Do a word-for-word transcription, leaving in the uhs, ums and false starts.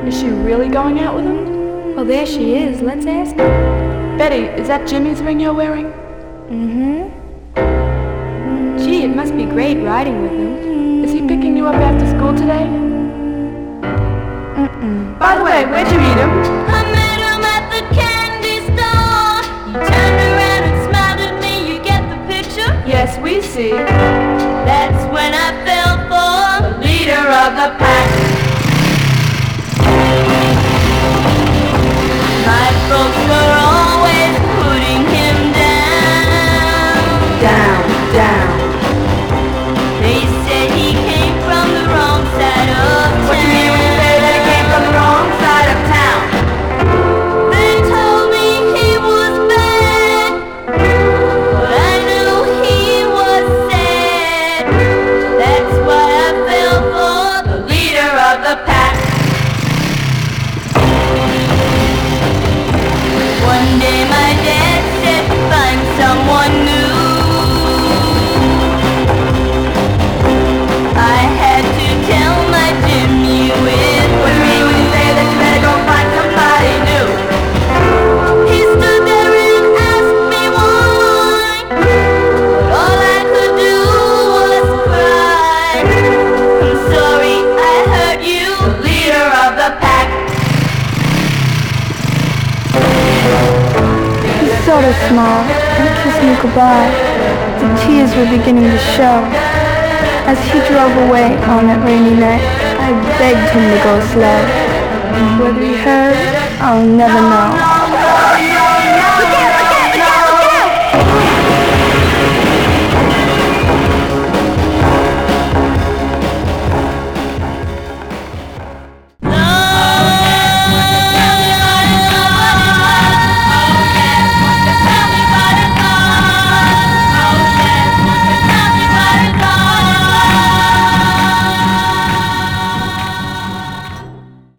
Is she really going out with him? Well, there she is. Let's ask her. Betty, is that Jimmy's ring you're wearing? Mm-hmm. Gee, it must be great riding with him. Is he picking you up after school today? Mm-mm. By the way, where'd you meet him? I met him at the candy store. He turned around and smiled at me. You get the picture? Yes, we see. That's when I fell for the leader of the pack. My folks were always putting him down. Down, down. They said he came from the wrong side of town. What do you mean when you say that he came from the wrong side of town? They told me he was bad, but I knew he was sad. That's why I fell for the leader of the pack. One day my dad said, find someone new. I had to tell my Jimmy with What do you mean when you say that you better go find somebody new? He stood there and asked me why, but all I could do was cry. I'm sorry I hurt you, leader of the pack. He sort of smiled and kissed me goodbye. The tears were beginning to show. As he drove away on that rainy night, I begged him to go slow. Whether he heard, I'll never know. Look out!